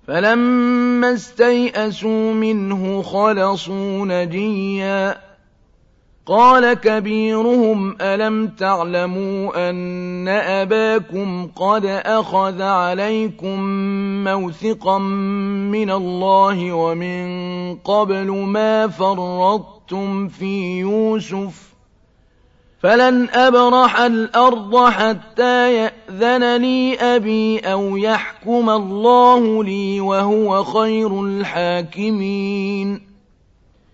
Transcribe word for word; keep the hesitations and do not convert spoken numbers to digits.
فَلَمَّا اسْتَيْأَسُوا مِنْهُ خَلَصُوا نَجِيًّا قَالَ كَبِيرُهُمْ أَلَمْ تَعْلَمُوا أَنَّ أَبَاكُمْ قَدْ أَخَذَ عَلَيْكُم مَّوْثِقًا مِّنَ اللَّهِ وَمِن قَبْلُ مَا فَرَّطتُمْ فِي يُوسُفَ فَلَنْ أَبْرَحَ الْأَرْضَ حَتَّىٰ يَأْذَنَ لِي أَبِي أَوْ يَحْكُمَ اللَّهُ لِي وَهُوَ خَيْرُ الْحَاكِمِينَ